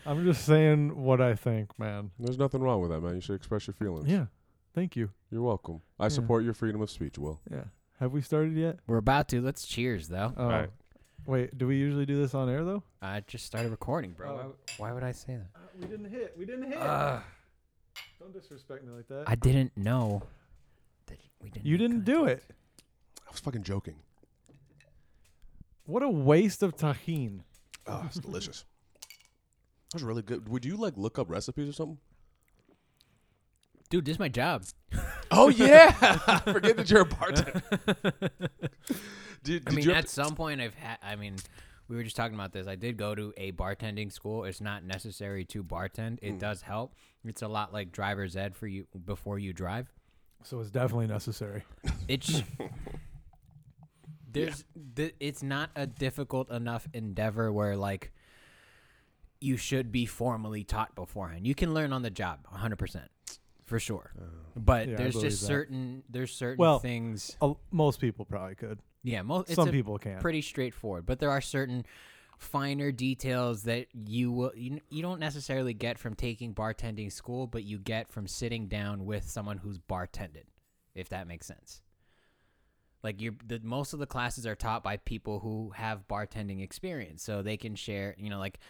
I'm just saying what I think, man. There's nothing wrong with that, man. You should express your feelings. Yeah. Thank you. You're welcome. I support your freedom of speech, Will. Yeah. Have we started yet? We're about to. Let's cheers, though. Oh. right. Wait, do we usually do this on air, though? I just started recording, bro. Oh. Why would I say that? We didn't hit. We didn't hit. Don't disrespect me like that. I didn't know that we didn't. You didn't do it. I was fucking joking. What a waste of tahine. Oh, it's delicious. That was really good. Would you like look up recipes or something? Dude, this is my job. Oh yeah, forget that you're a bartender. I mean, at some point, I've had. I mean, we were just talking about this. I did go to a bartending school. It's not necessary to bartend. It does help. It's a lot like driver's ed for you before you drive. So it's definitely necessary. It's it's not a difficult enough endeavor where like you should be formally taught beforehand. You can learn on the job, 100%, for sure. But Yeah, I there's believe just that. certain things. Most people probably could. Yeah, Some people can't. Pretty straightforward, but there are certain finer details that you don't necessarily get from taking bartending school, but you get from sitting down with someone who's bartended, if that makes sense. Like most of the classes are taught by people who have bartending experience, so they can share, like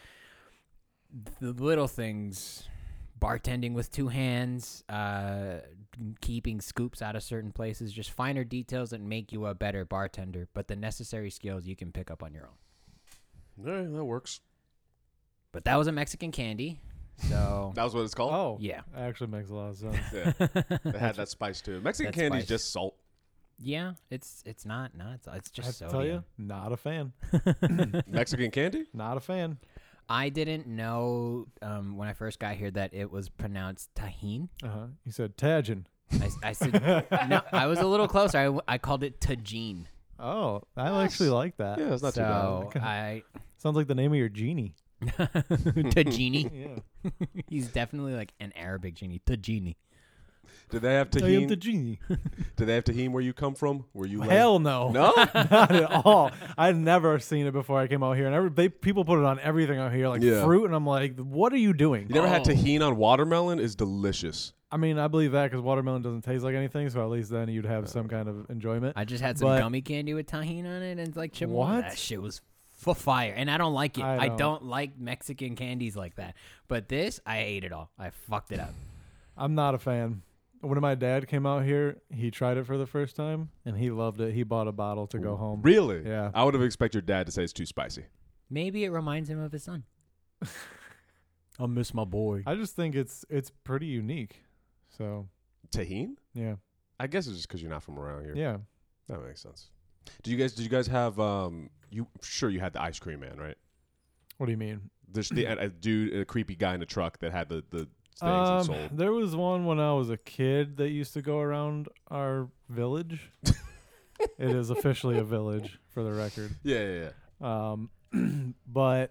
the little things, bartending with two hands, keeping scoops out of certain places, just finer details that make you a better bartender, but the necessary skills you can pick up on your own. Yeah, that works. But that was a Mexican candy, so That was what it's called? Oh, yeah. That actually makes a lot of sense. Yeah. It had that spice too. Mexican That candy is spice. just salt. Yeah, it's not it's I have just to sodium. tell you, not a fan. Mexican candy? Not a fan. I didn't know when I first got here that it was pronounced tahine. You said Tajin. I said no. I was a little closer. I called it tajine. Oh, I actually like that. Yeah, it's not too bad. So I Sounds like the name of your genie. tajini. Yeah. He's definitely like an Arabic genie. Tajini. Did they have I am the tahine? genie. Did they have tahine where you come from? Where you like? Hell no. No? Not at all. I'd never seen it before I came out here, and people put it on everything out here, like Yeah. fruit, and I'm like, what are you doing? You never had Oh. tahine on watermelon? Is delicious. I mean, I believe that because watermelon doesn't taste like anything, so at least then you'd have some kind of enjoyment. I just had some But- gummy candy with tahine on it, and like chip. What? That shit was fire, and I don't like it. I I don't. don't like Mexican candies like that. But this, I ate it all. I fucked it up. I'm not a fan. When my dad came out here, he tried it for the first time, and he loved it. He bought a bottle to go home. Really? Yeah. I would have expected your dad to say it's too spicy. Maybe it reminds him of his son. I miss my boy. I just think it's pretty unique. So, Tahine? yeah. I guess it's just because you're not from around here. Yeah. That makes sense. Did you guys have you had the ice cream man, right? What do you mean? There's a creepy guy in a truck that had the things and sold. There was one when I was a kid that used to go around our village. It is officially a village, for the record. Yeah. But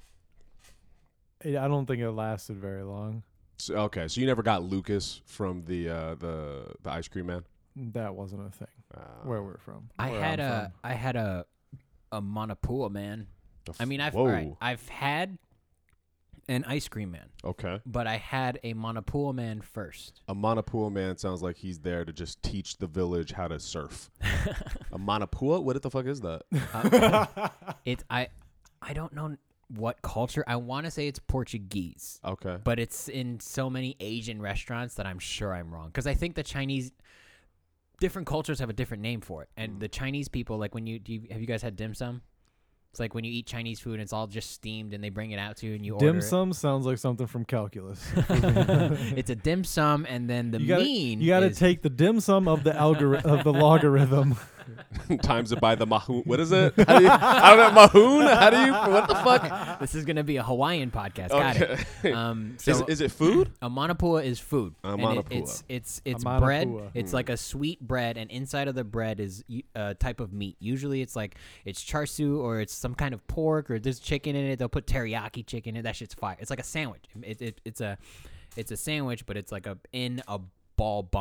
I don't think it lasted very long. So, okay, so you never got Lucas from the ice cream man? That wasn't a thing where we're from. I where had I'm a Manapua man. I mean, Whoa. I've had an ice cream man, Okay. but I had a Manapua man first. A Manapua man sounds like he's there to just teach the village how to surf. A Manapua? What the fuck is that? I don't know what culture. I want to say it's Portuguese, Okay. but it's in so many Asian restaurants that I'm sure I'm wrong. Because I think the Chinese, different cultures have a different name for it, and the Chinese people, like when have you guys had dim sum? It's like when you eat Chinese food and it's all just steamed and they bring it out to you and you order Dim sum sounds like something from calculus. it. It's a dim sum, and then the You got to is- take the dim sum of the of the logarithm. Times it by the mahoon. What is it? How do you, I don't know. Mahoon? How do you? What the fuck? This is going to be a Hawaiian podcast. Got Okay. it. So Is it food? a manapua is food. A And manapua. It's A bread. manapua. It's like a sweet bread, and inside of the bread is a type of meat. Usually, it's char siu or it's some kind of pork or there's chicken in it. They'll put teriyaki chicken in it. That shit's fire. It's like a sandwich. It's a sandwich, but it's like in a ball bun.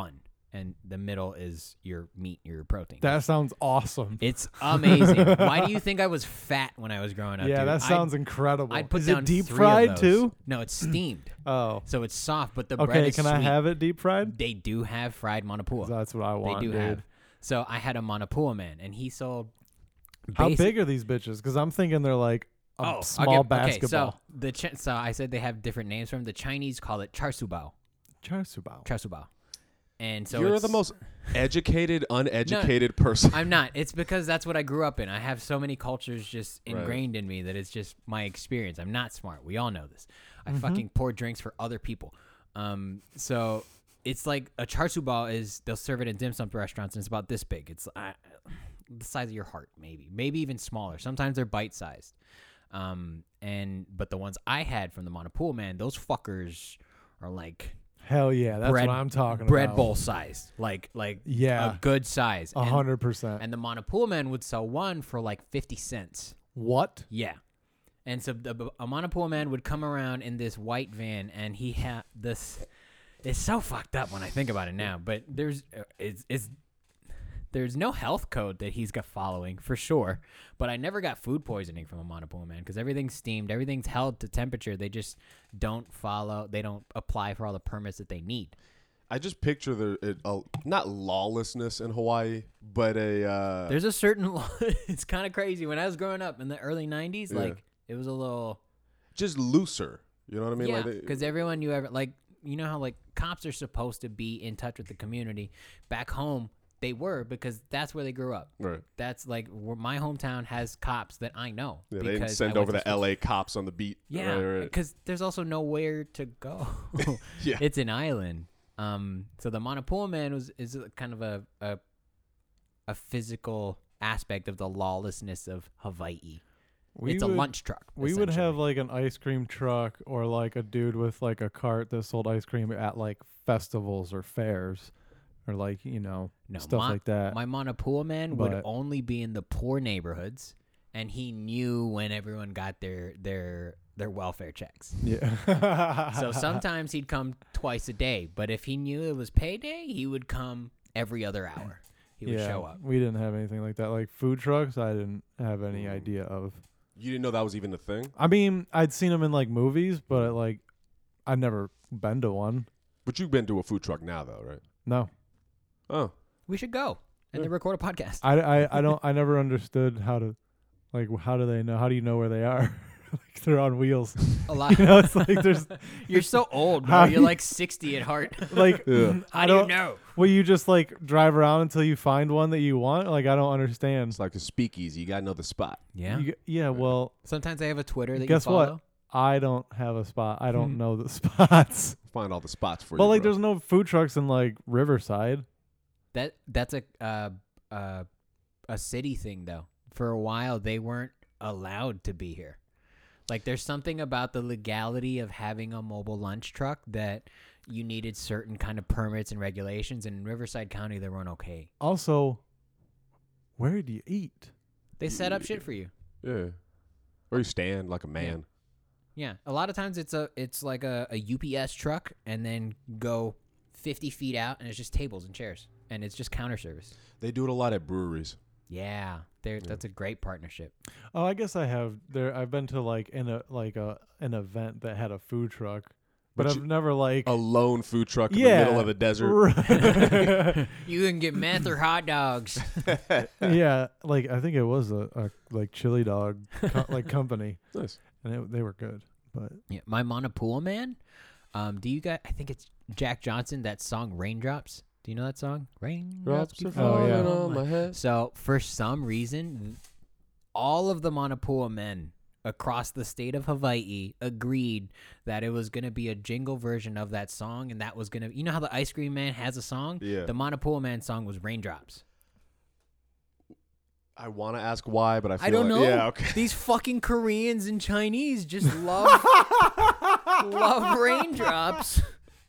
and the middle is your meat, your protein. That sounds awesome. It's amazing. Why do you think I was fat when I was growing up? Yeah, dude? that sounds incredible. I'd put Is down it deep 3 of fried those. too? No, it's steamed, Oh. so it's soft. But the bread Okay, is can sweet. I have it deep fried? They do have fried manapua. That's what I want, They do dude. have. So I had a manapua man, and he sold. How basic- big are these bitches? Because I'm thinking they're like a I'll small give- basketball. Okay, so I said they have different names for them. The Chinese call it char siu bao. Char siu bao. Char siu bao. And so You're it's- the most educated, uneducated person. I'm not. It's because that's what I grew up in. I have so many cultures just Right. ingrained in me that it's just my experience. I'm not smart. We all know this. I Mm-hmm. fucking pour drinks for other people. So it's like a char siu bao is they'll serve it in dim sum restaurants and it's about this big. It's the size of your heart, maybe even smaller. Sometimes they're bite sized. But the ones I had from the Manapul man, those fuckers are like Hell yeah, that's bread, what I'm talking bread about. bowl size, like Yeah. a good size. And- 100%. and the Manapul man would sell one for like 50 cents. What? Yeah. And so a Manapul man would come around in this white van, and he had this. It's so fucked up when I think about it now, but there's no health code that he's got following for sure. But I never got food poisoning from a Manapul man because everything's steamed, everything's held to temperature. They just don't follow. They don't apply for all the permits that they need. I just picture not lawlessness in Hawaii, but There's a certain law. It's kind of crazy. When I was growing up in the early 90s, Yeah. like it was a little. just looser. You know what I mean? Yeah, Like because everyone you ever like, you know how like cops are supposed to be in touch with the community. Back home, they were because that's where they grew up. right. That's like where my hometown has cops that I know. Yeah, they didn't because send I over went the to school. LA cops on the beat. Yeah, Right. because there's also nowhere to go. Yeah. It's an island. So the Manapul man is a kind of a physical aspect of the lawlessness of Hawaii. It's a lunch truck. We would have essentially. like an ice cream truck or like a dude with like a cart that sold ice cream at like festivals or fairs or like, No, stuff like that. My Manapua man would But- only be in the poor neighborhoods, and he knew when everyone got their welfare checks. Yeah. So sometimes he'd come twice a day, but if he knew it was payday, he would come every other hour. He would show up. We didn't have anything like that. Like food trucks, I didn't have any idea of. You didn't know that was even a thing? I mean, I'd seen them in like movies, but like I'd never been to one. But you've been to a food truck now, though, right? No. Oh. We should go and then record a podcast. I don't I never understood how to like how do they know? How do you know where they are? Like they're on wheels. A lot. You know, it's like there's You're so old, bro. How You're do- like 60 at heart. like Yeah. How I do you don't know? Will you just like drive around until you find one that you want? Like I don't understand. It's like a speakeasy. You got to know the spot. Yeah. Yeah, well, Sometimes they have a Twitter that guess you what? follow. I don't have a spot. I don't know the spots. Find all the spots for But you. like bro. there's no food trucks in like Riverside. That's a city thing though. For a while they weren't allowed to be here. Like there's something about the legality of having a mobile lunch truck that you needed certain kind of permits and regulations, and in Riverside County they weren't okay. Also, where do you eat? They set up shit for you. Yeah. Or you stand like a man. Yeah, a lot of times it's like a UPS truck, and then go 50 feet out, and it's just tables and chairs, and it's just counter service. They do it a lot at breweries. Yeah, that's a great partnership. Oh, I guess I have there. I've been to like an event that had a food truck, but But I've never like A lone food truck in Yeah. the middle of the desert. Right. You can get meth or hot dogs. Yeah, like I think it was a like chili dog like company, Nice. and they were good. But Yeah, my Manapua man. Do you guys? I think it's Jack Johnson. That song "Raindrops." Do you know that song? Raindrops keep falling falling on on my head. So for some reason, all of the Manapua men across the state of Hawaii agreed that it was going to be a jingle version of that song, and that was going to, you know how the Ice Cream Man has a song? Yeah. The Manapua Man song was Raindrops. I want to ask why, but I feel I don't like, know. Yeah, okay. These fucking Koreans and Chinese just love raindrops.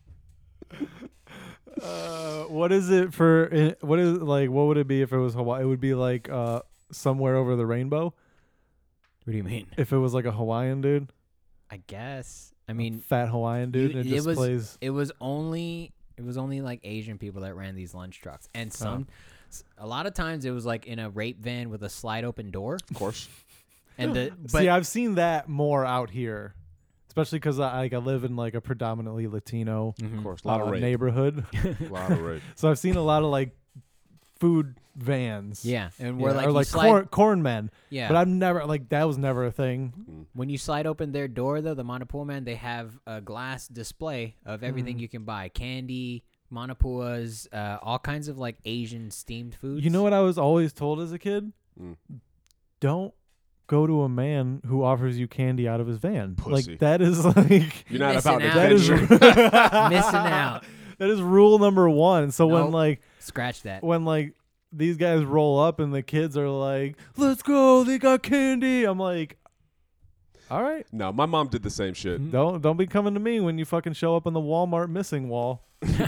what is it for? What is like? What would it be if it was Hawaii? It would be like somewhere over the rainbow. What do you mean? If it was like a Hawaiian dude, I guess. I mean, fat Hawaiian dude, and it just plays. it was only It was only like Asian people that ran these lunch trucks, and a lot of times it was like in a rape van with a slide open door. Of course. And See, I've seen that more out here, especially because I live in like a predominantly Latino Of course. A lot of rape. neighborhood. A lot of rape. So I've seen a lot of like food vans. yeah, and we're like or you like slide, corn men. yeah. But I've never that was never a thing. When you slide open their door, though, the Manapool Man, they have a glass display of everything you can buy: candy, Manapuas, all kinds of like Asian steamed foods. You know what I was always told as a kid? Mm. Don't go to a man who offers you candy out of his van. Pussy. Like that is like You're not Missing about out. that is adventure. Missing out. that is rule number 1. So when Nope. like Scratch that. when like these guys roll up and the kids are like, "Let's go, they got candy." I'm like, "All right, No, my mom did the same shit. don't be coming to me when you fucking show up on the Walmart missing wall."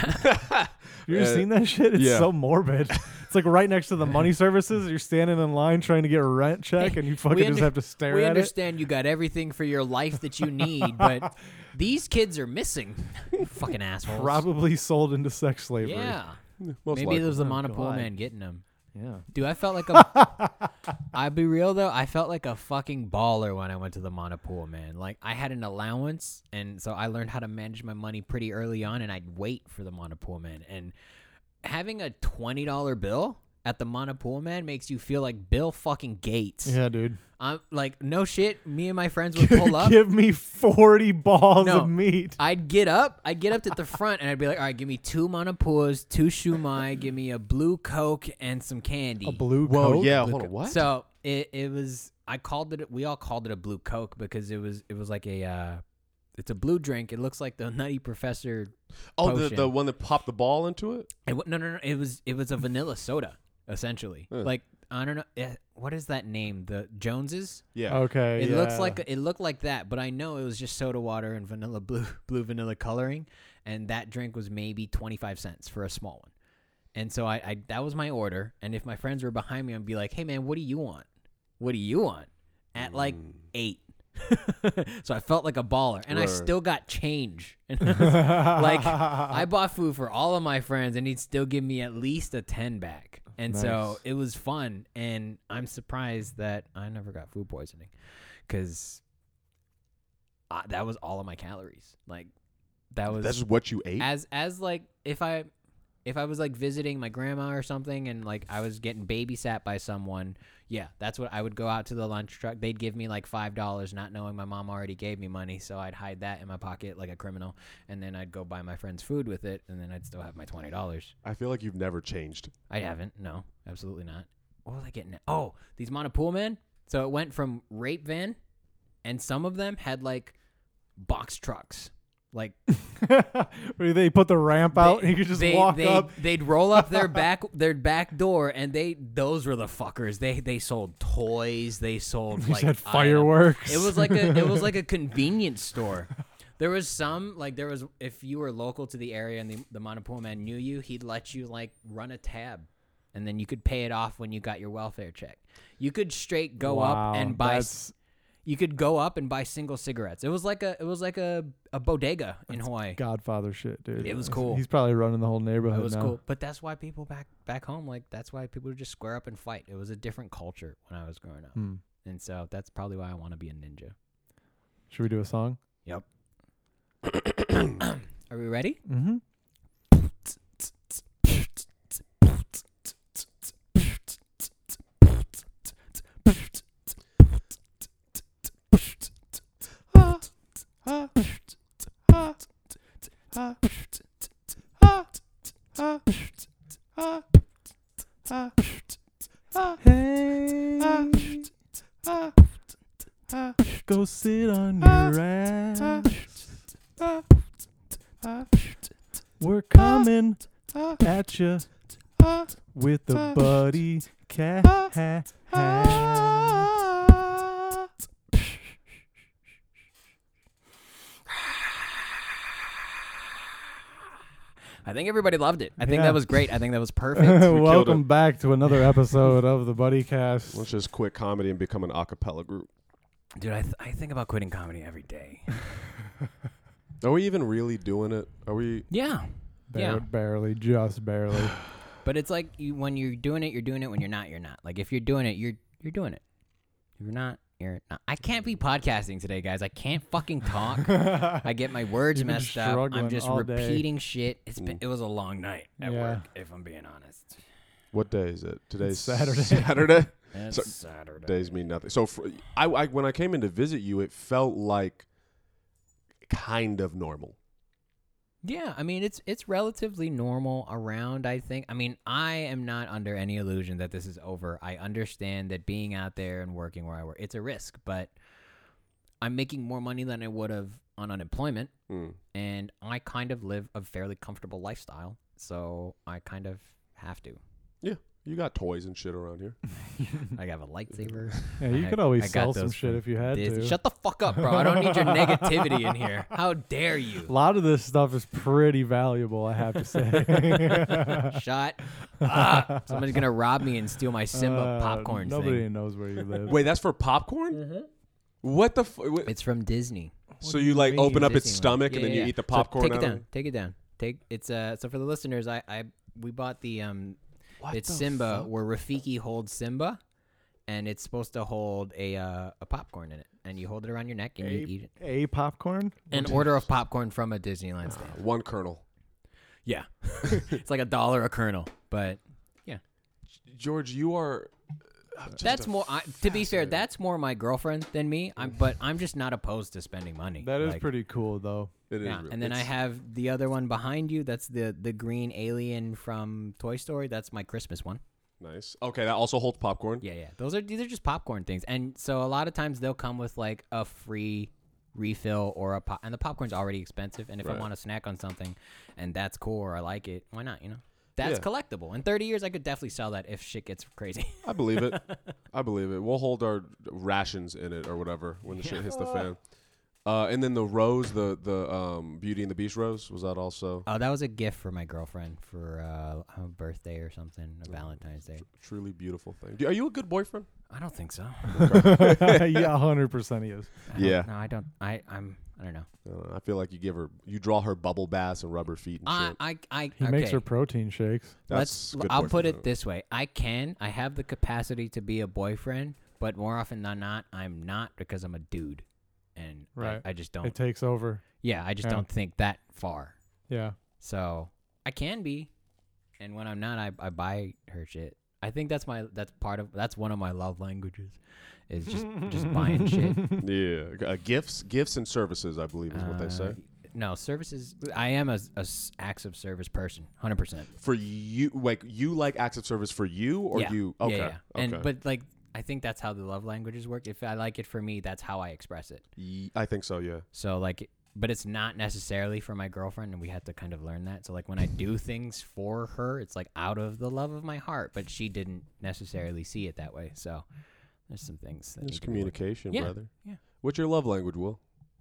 You ever seen that shit? It's yeah. so morbid. It's like right next to the money services. You're standing in line trying to get a rent check, and you fucking just have to stare We at it. understand you got everything for your life that you need, but these kids are missing. Fucking assholes. Probably sold into sex slavery. Yeah. Most Maybe likely. there was a Oh, Manapool God. Man getting them. Yeah. Dude, I felt like a. I'd be real though. I felt like a fucking baller when I went to the Manapool Man. Like I had an allowance, and so I learned how to manage my money pretty early on. And I'd wait for the Manapool Man. And having a $20 bill at the Manapool Man makes you feel like Bill fucking Gates. Yeah, dude. I'm like, no shit. Me and my friends would pull up. Give me 40 balls No. of meat. I'd get up to the front, and I'd be like, all right, give me 2 Manapuas, 2 shumai, give me a blue Coke, and some candy. A blue Whoa, Coke? yeah, Blue hold on. Coke. What? So it was. We all called it a blue Coke because it was like a. It's a blue drink. It looks like the Nutty Professor. oh, the potion. one that popped the ball into it? No. It was a vanilla soda, essentially. Huh. Like I don't know what is that name? The Joneses. Yeah. Okay. It yeah. looks like it looked like that, but I know it was just soda water and vanilla blue vanilla coloring, and that drink was maybe 25 cents for a small one. And so I that was my order, and if my friends were behind me, I'd be like, "Hey man, what do you want? What do you want?" At like 8. So I felt like a baller, and I Word. still got change. And like I bought food for all of my friends, and he'd still give me at least a 10 back. And so Nice. it was fun, and I'm surprised that I never got food poisoning, because that was all of my calories. Like that was That's just what you ate? as like if I was like visiting my grandma or something, and like I was getting babysat by someone, yeah, that's what I would go out to the lunch truck. They'd give me like $5, not knowing my mom already gave me money, so I'd hide that in my pocket like a criminal, and then I'd go buy my friend's food with it, and then I'd still have my $20. I feel like you've never changed. I haven't. No, absolutely not. What was I getting at? Oh, these Manapool Men. So it went from rape van, and some of them had like box trucks. Like Where they put the ramp out and you could just walk up. They'd roll up their back door, and those were the fuckers. They sold toys. They sold You like said fireworks. It was like a convenience store. There was if you were local to the area and the Manapool Man knew you, he'd let you like run a tab, and then you could pay it off when you got your welfare check. You could straight go up and buy. You could go up and buy single cigarettes. It was like a bodega in Hawaii. Godfather shit, dude. It was cool. He's probably running the whole neighborhood It was now. cool, but that's why people back home, like that's why people would just square up and fight. It was a different culture when I was growing up, and so that's probably why I want to be a ninja. Should we do a song? Yep. Are we ready? Mm-hmm. Hey, go sit on your ass. We're coming at you with the buddy cat. I think everybody loved it. I think Yeah. that was great. I think that was perfect. Welcome back to another episode of the Buddy Cast. Let's just quit comedy and become an a cappella group. Dude, I think about quitting comedy every day. Are we even really doing it? Are we? Yeah. Yeah. Barely, just barely. But it's like when you're doing it, you're doing it. When you're not. Like if you're doing it, you're doing it. If you're not, you're not. I can't be podcasting today, guys. I can't fucking talk. I get my words You've been messed up. I'm struggling just all day. repeating shit. It was a long night at Yeah. work, if I'm being honest. What day is it? Today's Saturday. Saturday? It's So- Saturday. Days mean nothing. So I when I came in to visit you, it felt like kind of normal. Yeah, I mean it's relatively normal around, I think. I mean, I am not under any illusion that this is over. I understand that being out there and working where I work, it's a risk, but I'm making more money than I would have on unemployment, and I kind of live a fairly comfortable lifestyle, so I kind of have to. Yeah, you got toys and shit around here. I have a lightsaber. Yeah, you I- could always I got sell some those shit from if you had Disney. to. Shut the fuck up, bro. I don't need your negativity in here. How dare you? A lot of this stuff is pretty valuable, I have to say. Shut up. Somebody's going to rob me and steal my Simba popcorn Nobody thing. knows where you live. Wait, that's for popcorn? What the? It's from Disney. So you like mean? open up its Disneyland. stomach and Yeah, then yeah, you yeah. eat the So popcorn? take it out of down. Take it down. It's so for the listeners, we bought the What it's the Simba fuck? where Rafiki holds Simba, and it's supposed to hold a popcorn in it, and you hold it around your neck and you eat it. A popcorn? An order of popcorn from a Disneyland stand. One kernel. Yeah, it's like $1 a kernel, but George, you are. just that's a more. To be fair, fascinating- that's more my girlfriend than me. But I'm just not opposed to spending money. That is Like, pretty cool, though. It is Yeah, real. and then I It's- have the other one behind you. That's the green alien from Toy Story. That's my Christmas one. Nice. Okay, that also holds popcorn. Yeah. These are just popcorn things, and so a lot of times they'll come with like a free refill or a and the popcorn's already expensive. And if I Right. want to snack on something, and that's cool or I like it, why not? That's Yeah. collectible. In 30 years, I could definitely sell that if shit gets crazy. I believe it. I believe it. We'll hold our rations in it or whatever when the shit hits the fan. And then the rose, the Beauty and the Beast rose, was that also Oh, that was a gift for my girlfriend for a birthday or something, a Valentine's Day. truly beautiful thing? Are you a good boyfriend? I don't think so. Yeah, 100% he is. Yeah. No, I don't. I don't know. I feel like you draw her bubble baths and rub her feet and shit. He makes okay. her protein shakes. That's good I'll put boyfriend, it this way. I have the capacity to be a boyfriend, but more often than not, I'm not because I'm a dude. And Right. I just don't. It takes over. I just Yeah. don't think that far. Yeah. So I can be, and when I'm not, I buy her shit. I think that's one of my love languages, is just buying shit. Yeah, gifts and services, I believe is what they say. No, services. I am a acts of service person, 100%. For you, like you like acts of service for you or Yeah. you? Yeah, Okay, yeah. And okay. but like I think that's how the love languages work. If I like it for me, that's how I express it. I think so. Yeah. So like, but it's not necessarily for my girlfriend, and we had to kind of learn that. So like when I do things for her, it's like out of the love of my heart, but she didn't necessarily see it that way. So there's some things that It's need to be worked. communication, Yeah, brother. yeah. What's your love language, Will?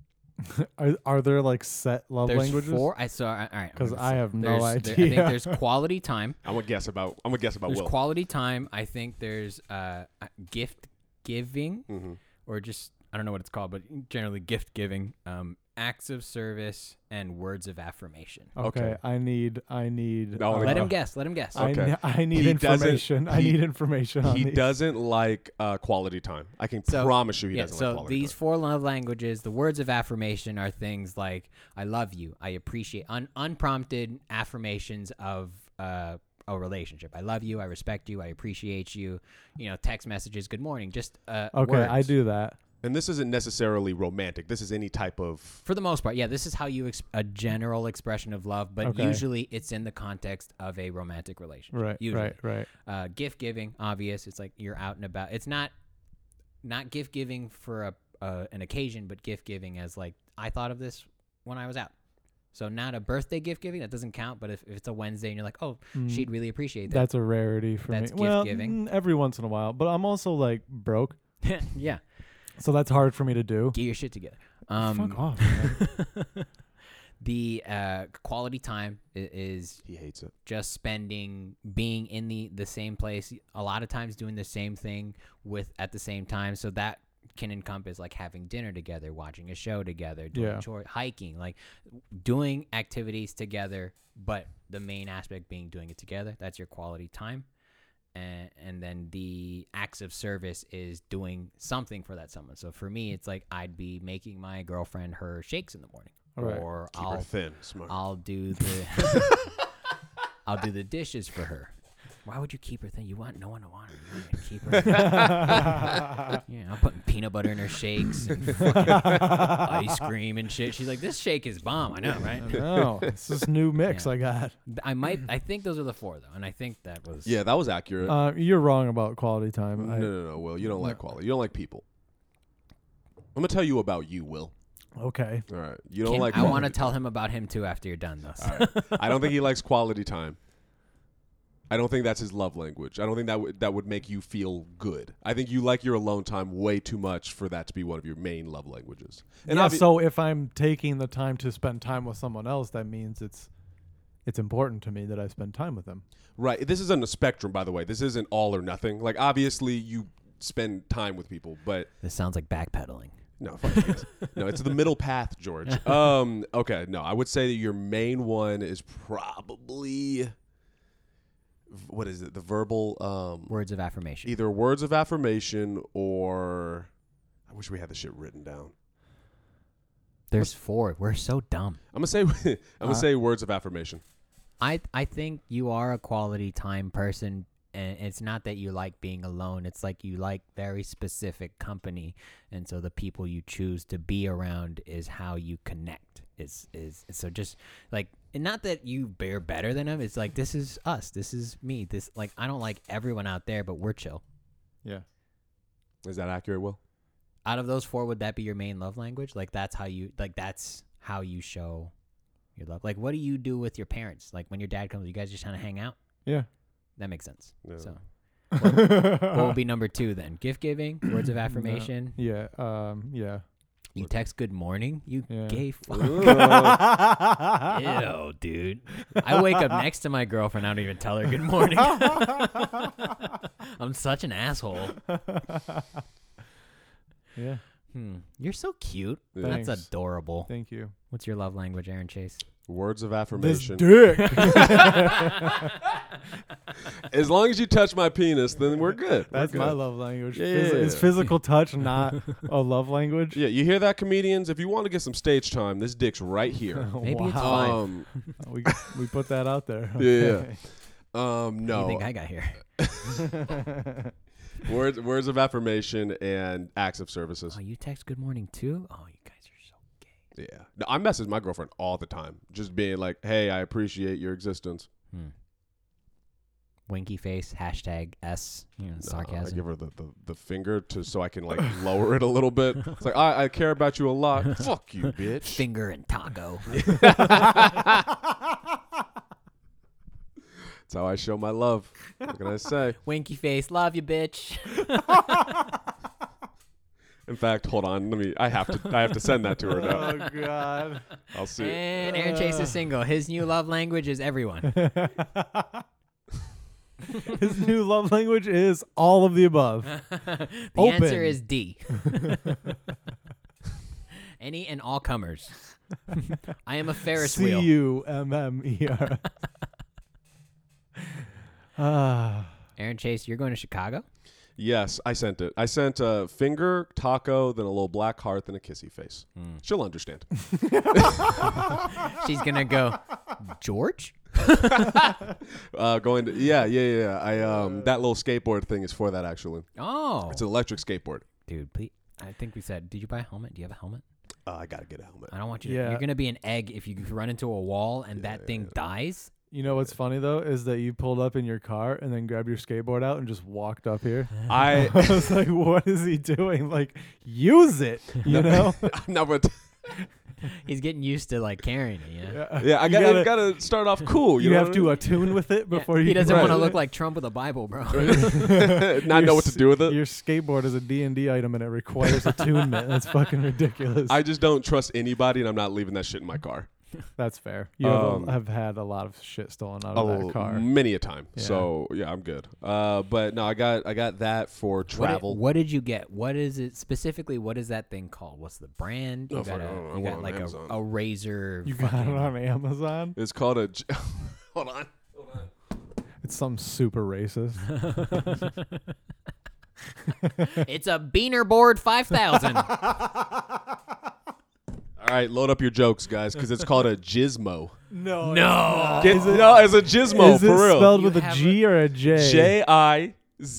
Are there like set love There's languages? 4. All right. I'm 'Cause gonna I say- have no I idea. think there's quality time. I'm gonna guess about There's Will. quality time. I think there's gift giving, Mm-hmm. or just I don't know what it's called, but generally gift giving, acts of service, and words of affirmation. Okay, Okay. I need. No, Let him uh, guess. Let him guess. Okay. I need He doesn't- information. I he- need information on He these. doesn't like quality time. I can So- promise you he Yeah, doesn't so like quality these time. 4 love languages, the words of affirmation are things like I love you, I appreciate, unprompted affirmations of a relationship. I love you, I respect you, I appreciate you. Text messages, good morning, just Okay, words. I do that. And this isn't necessarily romantic. This is any type of. For the most part, yeah, this is how you a general expression of love, but Okay. usually it's in the context of a romantic relationship. Right, usually. right. Gift giving, obvious. It's like you're out and about. It's not gift giving for an occasion, but gift giving as like I thought of this when I was out. So not a birthday gift giving, that doesn't count. But if it's a Wednesday and you're like, oh, she'd really appreciate that. That's a rarity for That's me. gift Well, giving. every once in a while, but I'm also like broke, Yeah, so that's hard for me to do. get your shit together. Fuck off, man. The quality time is He hates it. just being in the same place, a lot of times doing the same thing at the same time. So that can encompass like having dinner together, watching a show together, doing Yeah. hiking, like doing activities together, but the main aspect being doing it together. That's your quality time. And then the acts of service is doing something for that someone. So for me, it's like I'd be making my girlfriend her shakes in the morning, Right. or Keep her thin, smart. I'll do the I'll do the dishes for her. Why would you keep her thin? You want no one to want her. You want to keep her. Yeah, I'm putting peanut butter in her shakes and fucking ice cream and shit. She's like, this shake is bomb. I know, right? No, it's this new mix Yeah. I got. I think those are the 4 though, and I think that was Yeah, that was accurate. You're wrong about quality time. No, Will. You don't like quality. You don't like people. I'm gonna tell you about you, Will. Okay. All right. You don't Kim, like. I want to quality tell him about him too after you're done, though. All right. I don't think he likes quality time. I don't think that's his love language. I don't think that would make you feel good. I think you like your alone time way too much for that to be one of your main love languages. And Yeah, so if I'm taking the time to spend time with someone else, that means it's important to me that I spend time with them. right. This isn't a spectrum, by the way. This isn't all or nothing. Like, obviously, you spend time with people, but This sounds like backpedaling. no, fuck it. No, it's the middle path, George. Okay, no, I would say that your main one is probably, what is it? The verbal, Words of affirmation. either words of affirmation or, I wish we had this shit written down. There's 4. We're so dumb. I'm gonna say words of affirmation. I think you are a quality time person, and it's not that you like being alone. It's like you like very specific company, and so the people you choose to be around is how you connect. Is so just like, and not that you bear better than them. It's like, this is us. This is me. This, like, I don't like everyone out there, but we're chill. Yeah. Is that accurate, Will? Out of those 4, would that be your main love language? Like, that's how you show your love. Like, what do you do with your parents? Like, when your dad comes, you guys just kind of hang out? Yeah. That makes sense. Yeah. So what will be number 2 then? Gift giving, words of affirmation. Yeah. Yeah. You text good morning. You Yeah. gay fuck. Ugh. Ew, dude. I wake up next to my girlfriend. I don't even tell her good morning. I'm such an asshole. Yeah. You're so cute. Thanks. That's adorable. Thank you. What's your love language, Aaron Chase? Words of This affirmation. dick. As long as you touch my penis, then we're good. That's We're my good. love language. Yeah, Is yeah. physical touch not a love language? Yeah, you hear that, comedians? If you want to get some stage time, this dick's right here. Maybe it's Wow. fine. We put that out there. Yeah. What do you No. think I got here? Words of affirmation and acts of services. Oh, you text good morning too? Oh, you guys are so gay. Yeah. No, I message my girlfriend all the time, just being like, "Hey, I appreciate your existence." Winky face, hashtag S, No, sarcasm. I give her the finger so I can like lower it a little bit. It's like, I care about you a lot. Fuck you, bitch. Finger and taco. That's how I show my love. What can I say? Winky face, love you, bitch. In fact, hold on. I have to send that to her now. Oh God. I'll see. And Aaron Chase is single. His new love language is everyone. His new love language is all of the above. The Open. answer is D. Any and all comers. I am a Ferris wheel. CUMMER. Aaron Chase, you're going to Chicago? Yes, I sent it. I sent a finger, taco, then a little black heart, then a kissy face. She'll understand. She's going to go, George? Going to yeah. I that little skateboard thing is for that actually. Oh. It's an electric skateboard. Dude, please. I think we said, did you buy a helmet? Do you have a helmet? I gotta get a helmet. I don't want you to. Yeah. You're going to be an egg if you run into a wall and that thing dies. You know what's funny though is that you pulled up in your car and then grabbed your skateboard out and just walked up here. I was like, "What is he doing? Like, use it, you know?" No, but He's getting used to like carrying it, you know? yeah, I You gotta start off cool. You know have what to attune with it before you. He doesn't can want to ride look it. like Trump with a Bible, bro. I mean? Not know what to do with it. Your skateboard is a D&D item and it requires attunement. That's fucking ridiculous. I just don't trust anybody, and I'm not leaving that shit in my car. That's fair. You have had a lot of shit stolen out of that car. Many a time. Yeah. So yeah, I'm good. But no, I got that for travel. What did you get? What is it specifically? What is that thing called? What's the brand? You got like a razor. You got it on Amazon? It's called a. Hold on. It's some super racist. It's a Beaner Board 5000. All right, load up your jokes, guys, because it's called a gizmo. No. It's a gizmo, is it for real. spelled with a G or a J? Jizmo,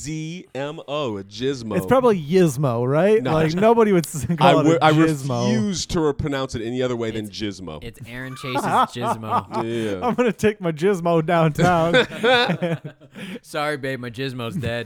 a gizmo. It's probably Yizmo, right? No. Like, nobody would call it a I gizmo. refuse to pronounce it any other way than gizmo. It's Aaron Chase's Gizmo. Yeah. I'm going to take my gizmo downtown. Sorry, babe, my Gizmo's dead.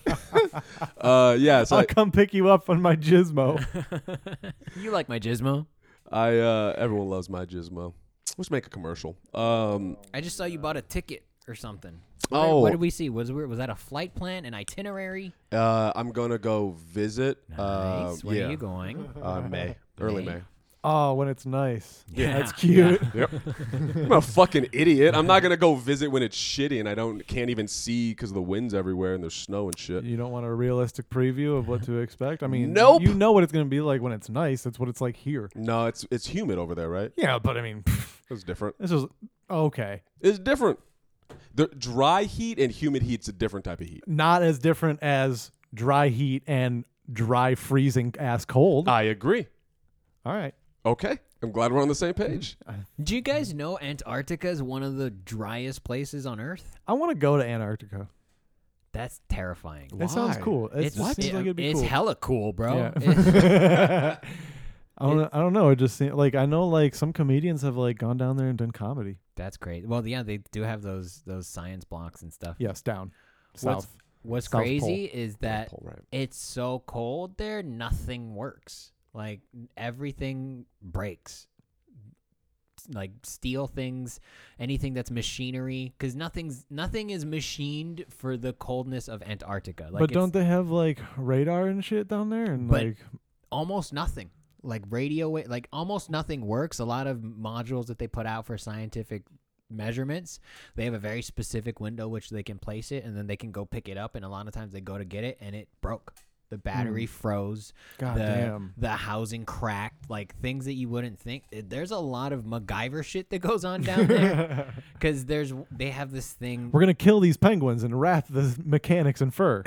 Yeah. So I'll come pick you up on my gizmo. You like my Gizmo? everyone loves my gizmo. Let's make a commercial. I just saw you bought a ticket or something. What did we see? Was that a flight plan, an itinerary? I'm gonna go visit. Nice. When are you going? May, early May. Oh, when it's nice. Yeah. That's cute. Yep. I'm a fucking idiot. I'm not gonna go visit when it's shitty and I can't even see because the wind's everywhere and there's snow and shit. You don't want a realistic preview of what to expect? I mean, Nope. You know what it's going to be like when it's nice. That's what it's like here. No, it's humid over there, right? Yeah, but I mean, It's different. this is okay. It's different. The dry heat and humid heat's a different type of heat. Not as different as dry heat and dry freezing ass cold. I agree. All right. Okay. I'm glad we're on the same page. Do you guys know Antarctica is one of the driest places on Earth? I want to go to Antarctica. That's terrifying. It sounds cool. It just seems like it'd be It's cool. hella cool, bro. Yeah. I don't know. It just seems like I know like some comedians have like gone down there and done comedy. That's great. Well, yeah, they do have those science blocks and stuff. Yes, down south. What's South crazy Pole. is that Pole, right. it's so cold there, nothing works. Like everything breaks. Like steel things, anything that's machinery, because nothing is machined for the coldness of Antarctica. Like, but don't they have like radar and shit down there? And But- like, almost nothing. Like like almost nothing works. A lot of modules that they put out for scientific measurements, they have a very specific window which they can place it, and then they can go pick it up. And a lot of times they go to get it, and it broke. The battery froze. God damn. The housing cracked. Like things that you wouldn't think. There's a lot of MacGyver shit that goes on down there because they have this thing. We're gonna kill these penguins and wrap the mechanics in fur.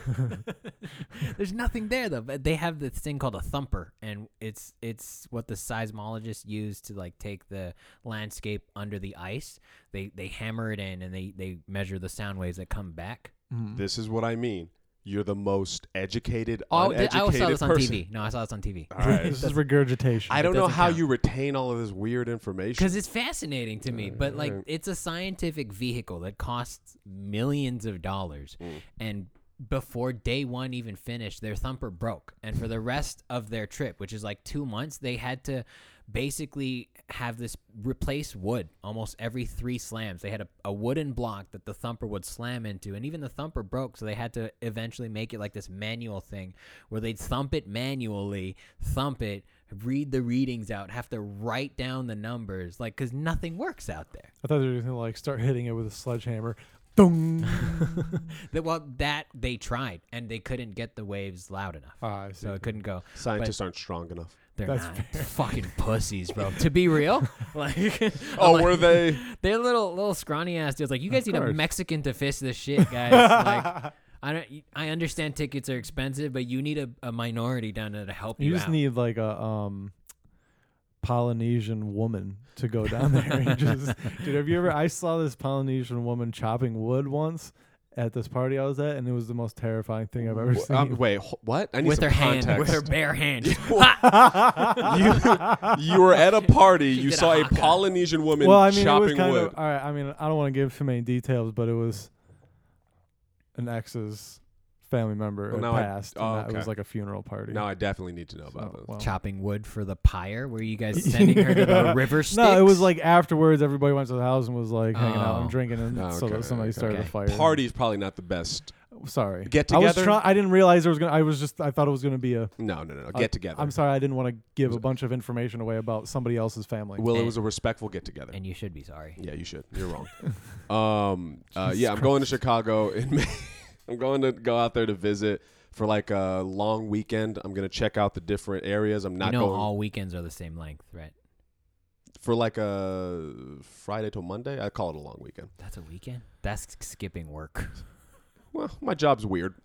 There's nothing there though. But they have this thing called a thumper, and it's what the seismologists use to like take the landscape under the ice. They hammer it in and they measure the sound waves that come back. This is what I mean. You're the most educated, I uneducated saw this on person. TV. No, I saw this on TV. All right. This is regurgitation. I don't know doesn't how count. you retain all of this weird information. Because it's fascinating to me, but like right. it's a scientific vehicle that costs millions of dollars, and before day one even finished, their thumper broke, and for the rest of their trip, which is like 2 months, they had to basically have this replace wood almost every 3 slams. They had a wooden block that the thumper would slam into, and even the thumper broke, so they had to eventually make it like this manual thing where they'd thump it manually, read the readings out, have to write down the numbers, like, because nothing works out there. I thought they were gonna like start hitting it with a sledgehammer. Dong. That they tried, and they couldn't get the waves loud enough. I see. So it couldn't go. Scientists aren't strong enough. They're That's not fucking pussies, bro. To be real, like, Oh, like, were they? They're little scrawny ass dudes. Like, you guys need a course. Mexican to fist this shit, guys. Like, I understand tickets are expensive, but you need a minority down there to help you. You just out. need like a Polynesian woman to go down there and just. Dude, have you ever? I saw this Polynesian woman chopping wood once at this party I was at, and it was the most terrifying thing I've ever seen. Wait, what? I need with some her hand, context. with her bare hand. You were at a party. You did a saw a haka. Polynesian woman Well, I mean, it was chopping kind wood. of. All right, I mean, I don't want to give too many details, but it was an ex's family member Well, had now I- passed, oh, and that, it was okay. like a funeral party. Now I definitely need to know about So, this. well. Chopping wood for the pyre. Were you guys sending her to the river Styx? No, it was like afterwards, everybody went to the house and was like hanging out Oh. and drinking, and so Okay, that somebody okay. started a Okay. fire. Party's probably not the best. sorry. Get I was together? I didn't realize there was gonna. I thought it was gonna be a. No. Get together. I'm sorry. I didn't want to give a bunch of information away about somebody else's family. Well, it was a respectful get together. And you should be sorry. Yeah, you should. You're wrong. Yeah, I'm going to Chicago in May. I'm going to go out there to visit for like a long weekend. I'm going to check out the different areas. I'm not going all weekends are the same length, right? for like a Friday to Monday. I call it a long weekend. That's a weekend? That's skipping work. Well, my job's weird.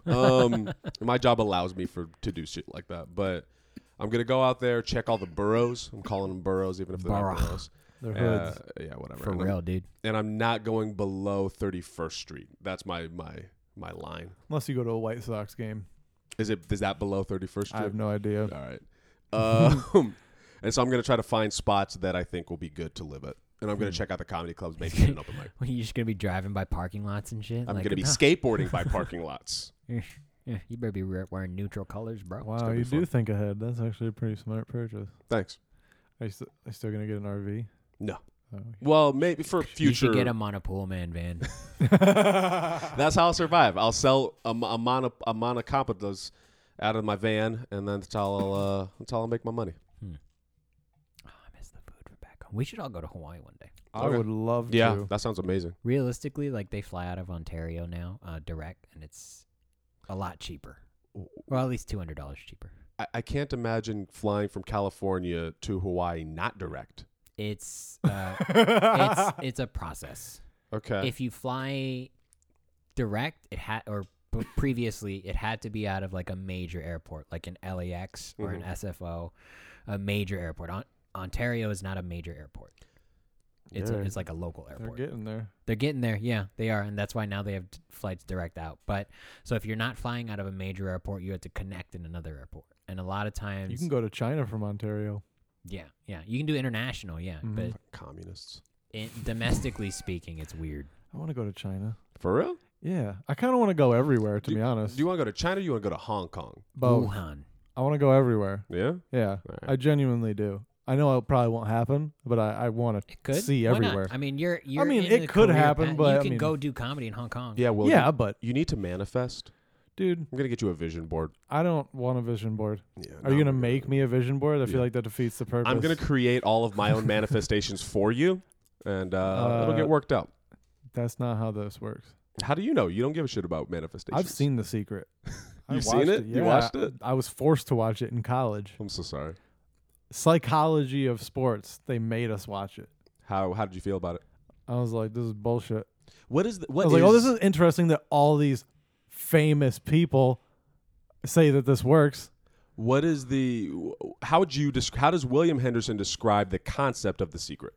My job allows me to do shit like that. But I'm going to go out there, check all the boroughs. I'm calling them boroughs even if they're not boroughs. They're hoods. Yeah, whatever. For real, dude. And I'm not going below 31st Street. That's my line. Unless you go to a White Sox game. Is that below 31st Street? I have no idea. All right. And so I'm going to try to find spots that I think will be good to live at. And I'm going to check out the comedy clubs, maybe get an open mic. Well, you're just going to be driving by parking lots and shit? I'm going to be skateboarding by parking lots. Yeah, you better be wearing neutral colors, bro. Wow, you do think ahead. That's actually a pretty smart purchase. Thanks. Are you still going to get an RV? No. Oh, okay. Well, maybe for future. You should get him on a pool man van. That's how I'll survive. I'll sell a monocompatas out of my van, and then that's how I'll make my money. Oh, I miss the food from back home. We should all go to Hawaii one day. I would love Yeah, to. that sounds amazing. Realistically, like they fly out of Ontario now, direct, and it's a lot cheaper. Well, at least $200 cheaper. I can't imagine flying from California to Hawaii not direct. It's it's a process. Okay. If you fly direct, previously it had to be out of like a major airport, like an LAX or an SFO, a major airport. Ontario is not a major airport. It's like a local airport. They're getting there. They're getting there. Yeah, they are. And that's why now they have flights direct out. But so if you're not flying out of a major airport, you have to connect in another airport. And a lot of times You can go to China from Ontario. Yeah. You can do international, yeah. Mhm. But Communists. Domestically speaking, it's weird. I want to go to China. For real? Yeah. I kind of want to go everywhere, to be honest. Do you want to go to China or you want to go to Hong Kong? Both. Wuhan. I want to go everywhere. Yeah? Yeah. All right. I genuinely do. I know it probably won't happen, but I want It to could see Why not? everywhere. I mean, you're I mean, in it the could career happen, path. but, you I can mean- go do comedy in Hong Kong. Yeah, well, Yeah, but you need to manifest. dude, I'm going to get you a vision board. I don't want a vision board. Yeah, Are you going to make me a vision board? I feel Yeah. like that defeats the purpose. I'm going to create all of my own manifestations for you, and it'll get worked out. That's not how this works. How do you know? You don't give a shit about manifestations. I've seen The Secret. I You've seen watched it? You Yeah. watched it? I was forced to watch it in college. I'm so sorry. Psychology of Sports. They made us watch it. How did you feel about it? I was like, this is bullshit. What is I was like, oh, this is interesting that all these famous people say that this works. What is the how does William Henderson describe the concept of The Secret?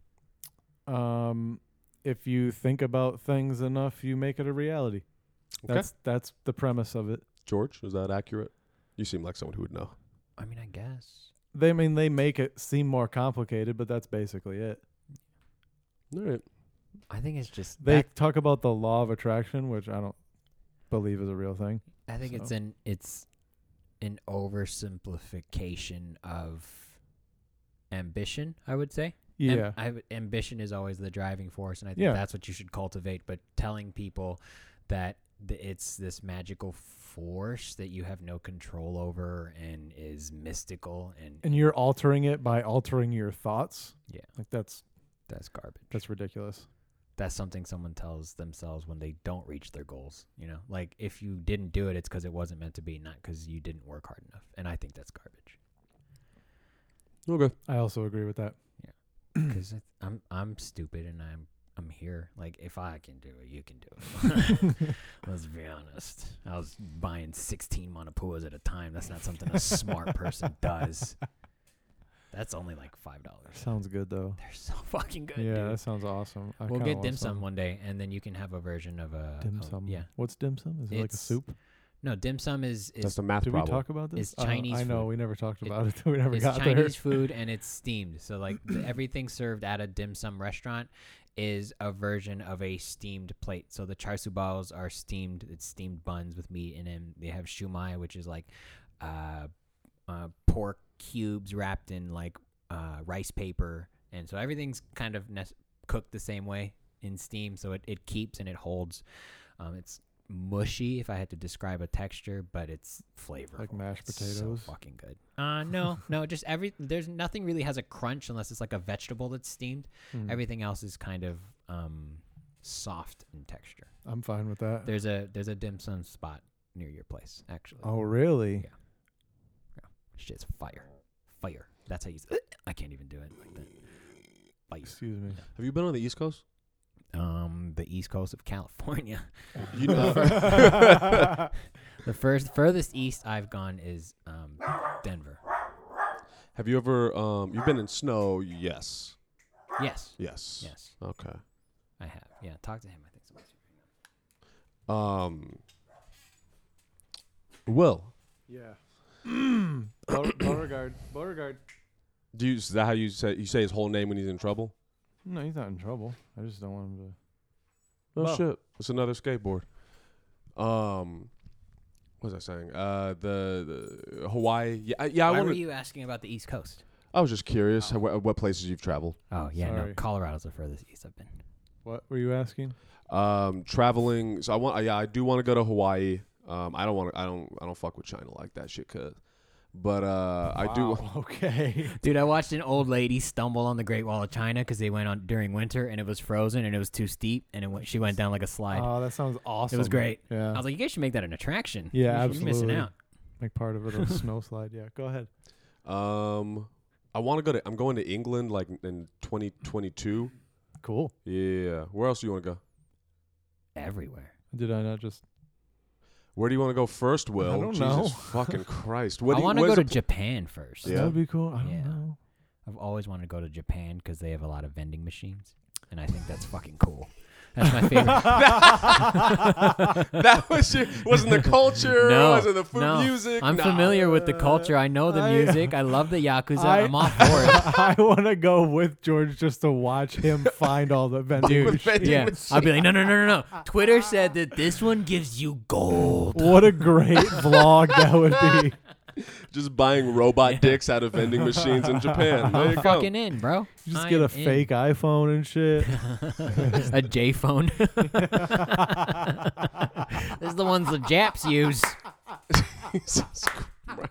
If you think about things enough, you make it a reality. Okay. That's the premise of it. George, is that accurate? You seem like someone who would know. I mean, I guess. They make it seem more complicated, but that's basically it. All right. I think it's just They talk about the law of attraction, which I don't believe is a real thing. I think it's an oversimplification of ambition, I would say. Yeah. Ambition is always the driving force, and I think Yeah. that's what you should cultivate. But telling people that it's this magical force that you have no control over and is mystical and you're altering it by altering your thoughts. Yeah. Like that's garbage. That's ridiculous. That's something someone tells themselves when they don't reach their goals. You know, like if you didn't do it, it's because it wasn't meant to be, not because you didn't work hard enough. And I think that's garbage. Okay. I also agree with that. Because I'm stupid and I'm here. Like if I can do it, you can do it. Let's be honest. I was buying 16 Manapuas at a time. That's not something a smart person does. That's only like $5. Sounds good though. They're so fucking good. Yeah, dude. that sounds awesome. We'll get dim sum one day, and then you can have a version of a Dim sum. Yeah. What's dim sum? Is it like a It's soup? No, dim sum is That's the math Did problem. we talk about this? It's Chinese I know food. we never talked about it. We never it's got Chinese food and it's steamed. So like everything served at a dim sum restaurant is a version of a steamed plate. So the char siu baos are steamed. It's steamed buns with meat in them. They have shumai, which is like pork cubes wrapped in like rice paper, and so everything's kind of cooked the same way in steam. So it keeps and it holds. It's mushy if I had to describe a texture, but it's flavorful. Like mashed It's potatoes? So fucking good. No, just there's nothing really has a crunch unless it's like a vegetable that's steamed. Mm. Everything else is kind of soft in texture. I'm fine with that. There's a dim sum spot near your place, actually. Oh, really? Yeah. Shit's fire. That's how you say I can't even do it like that. Fire. Excuse me. Have you been on the East Coast? The East Coast of California. You know. The furthest east I've gone is Denver. Have you ever you've been in snow? Yes. Yes. Yes. Yes, Okay. I have. Yeah, talk to him. I think somebody's Will, Yeah. Beauregard. is that how you say his whole name when he's in trouble? No, he's not in trouble. I just don't want him to. Oh Well. shit! It's another skateboard. What was I saying? The Hawaii. Yeah. Why were you asking about the East Coast? I was just curious what places you've traveled. Oh yeah, no, Sorry. Colorado's the furthest east I've been. What were you asking? Traveling. So I do want to go to Hawaii. I don't fuck with China like that shit, but I do. Wow, okay. Dude, I watched an old lady stumble on the Great Wall of China because they went on during winter and it was frozen and it was too steep and she went down like a slide. Oh, that sounds awesome. It was great. Yeah. I was like, you guys should make that an attraction. Yeah, You're absolutely. missing out. Make part of it a snow slide. Yeah, go ahead. I want to go to. I'm going to England like in 2022. Cool. Yeah. Where else do you want to go? Everywhere. Did I not just? Where do you want to go first, Will? I don't Jesus know. fucking Christ. I want to go to Japan first. Yeah. That would be cool. I don't Yeah. know. I've always wanted to go to Japan because they have a lot of vending machines, and I think that's fucking cool. That's my favorite. That wasn't the culture. No, wasn't the food, no. music. I'm Nah. familiar with the culture. I know the I- music. I love the Yakuza. I- I'm all for it. I want to go with George just to watch him find all the vending With machines. vending Yeah, machines. I'll be like, no. Twitter said that this one gives you gold. What a great vlog that would be. Just buying robot dicks out of vending machines in Japan. There I'm you go. fucking in, bro. You just I get a am in. fake iPhone and shit. A J phone. This is the ones the Japs use. Jesus Christ.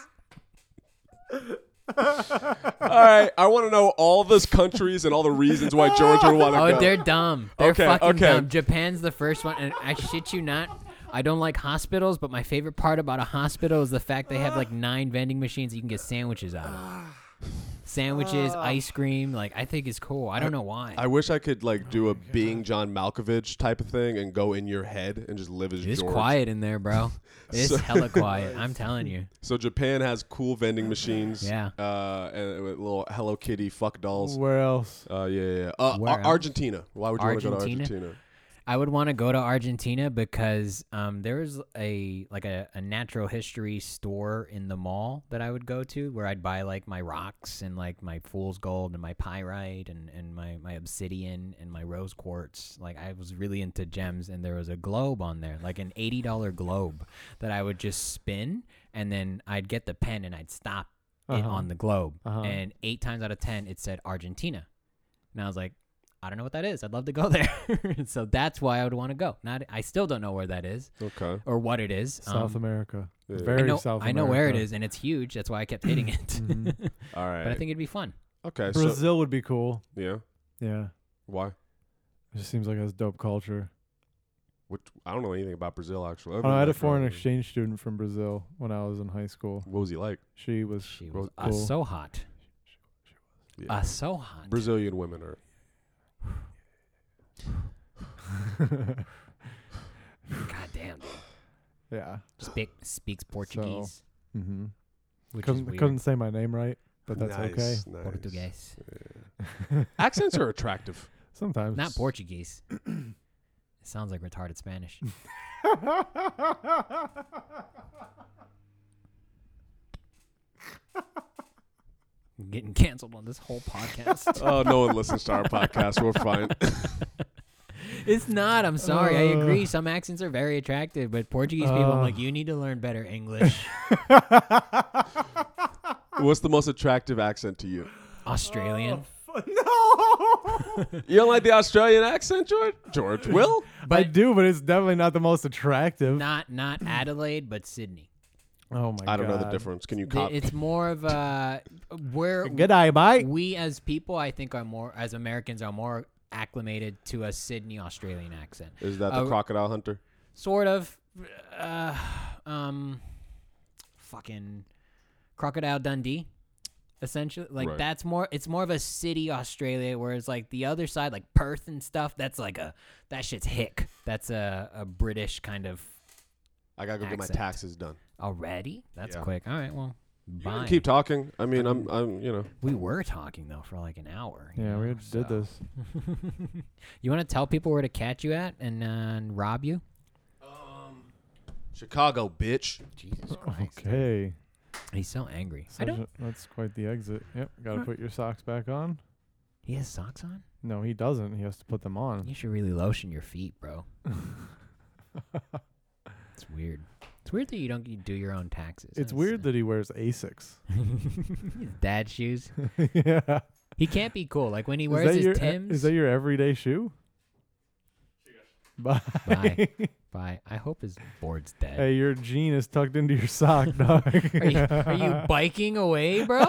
All right, I want to know all those countries and all the reasons why George would want to Oh, go. they're dumb. They're Okay, fucking okay. dumb. Japan's the first one, and I shit you not. I don't like hospitals, but my favorite part about a hospital is the fact they have like 9 vending machines you can get sandwiches out of. Sandwiches, ice cream, like I think is cool. I don't know why. I wish I could like do a being John Malkovich type of thing and go in your head and just live as It's George. quiet in there, bro. It's So- hella quiet. I'm telling you. So Japan has cool vending machines. Yeah. And with little Hello Kitty fuck dolls. Where else? Yeah. Where else? Argentina. Why would you want to go to Argentina? Argentina? I would want to go to Argentina because there's a natural history store in the mall that I would go to where I'd buy like my rocks and like my fool's gold and my pyrite and my obsidian and my rose quartz. Like I was really into gems, and there was a globe on there, like an $80 globe that I would just spin, and then I'd get the pen and I'd stop it on the globe, and 8 times out of 10 it said Argentina, and I was like, I don't know what that is. I'd love to go there. So that's why I would want to go. I still don't know where that is Okay. or what it is. South America. Yeah. Very South America. I know where it is, and it's huge. That's why I kept hitting it. Mhm. All right. But I think it'd be fun. Okay. So Brazil would be cool. yeah. Yeah. Why? It just seems like it has dope culture. I don't know anything about Brazil actually. I had a foreign exchange student from Brazil when I was in high school. What was he like? She was She was cool. so hot. Yeah. So hot. Brazilian women are. God damn. Dude. Yeah. Speaks Portuguese. Mm-hmm. Which is Couldn't weird. say my name right, but that's Nice, okay. nice. Portuguese. Accents are attractive. Sometimes. Not Portuguese. It sounds like retarded Spanish. I'm getting canceled on this whole podcast. Oh, no one listens to our podcast. We're fine. It's not. I'm sorry. I agree. Some accents are very attractive, but Portuguese people, I'm like, you need to learn better English. What's the most attractive accent to you? Australian. No. You don't like the Australian accent, George? George will? I do, but it's definitely not the most attractive. Not Adelaide, but Sydney. Oh my god. I don't know the difference. Can you cop? It's more of a where G'day, mate. we as people, I think, are more as Americans are more acclimated to a Sydney Australian accent. Is that the crocodile hunter? Sort of. Fucking Crocodile Dundee. Essentially, like Right. that's more. It's more of a city Australia, whereas like the other side, like Perth and stuff, that's like that shit's hick. That's a British kind of I gotta go get my accent. taxes done. already. That's Yeah. quick. All right, well, You bye. can keep talking. I mean, I'm, you know. We were talking though for like an hour. you Yeah, we know, had did so. this. You want to tell people where to catch you at and rob you? Chicago, bitch. Jesus Christ. Okay. He's so angry. I don't. That's quite the exit. Yep. Gotta put your socks back on. He has socks on? No, he doesn't. He has to put them on. You should really lotion your feet, bro. It's weird. It's weird that you don't do your own taxes. It's weird that he wears Asics. Dad shoes. Yeah. He can't be cool. Like when he Is wears that his your Timbs. Is that your everyday shoe? Bye. Bye. Bye. I hope his board's dead. Hey, your jean is tucked into your sock, dog. Are you biking away, bro?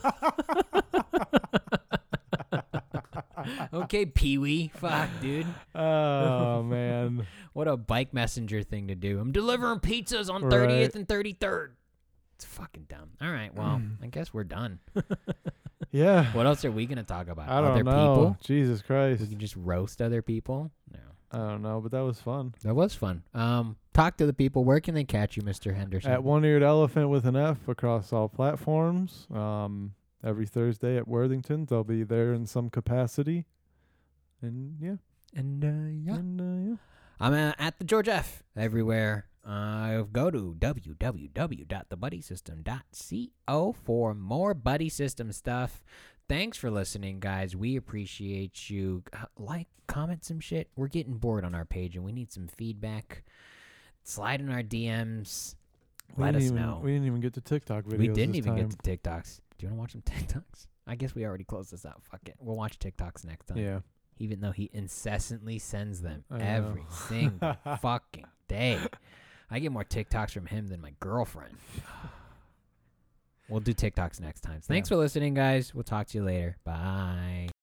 Okay, Pee-wee. Fuck, dude. Oh man. What a bike messenger thing to do. I'm delivering pizzas on Right. 30th and 33rd. It's fucking dumb. All right, well, I guess we're done. Yeah. What else are we going to talk about? I don't Other know. people? Jesus Christ. We can just roast other people? No. I don't know, but that was fun. That was fun. Talk to the people. Where can they catch you, Mr. Henderson? At One Eared Elephant with an F across all platforms. Every Thursday at Worthington's. I'll be there in some capacity. And yeah. And, yeah. And, yeah. I'm at the George F. everywhere. Go to www.thebuddysystem.co for more buddy system stuff. Thanks for listening, guys. We appreciate you. Like, comment some shit. We're getting bored on our page, and we need some feedback. Slide in our DMs. Let us know. We didn't even get to TikTok videos. We didn't this even time. get to TikToks. Do you want to watch some TikToks? I guess we already closed this out. Fuck it. We'll watch TikToks next time. Yeah. Even though he incessantly sends them I every know. single fucking day. I get more TikToks from him than my girlfriend. We'll do TikToks next time. Thanks for listening, guys. We'll talk to you later. Bye.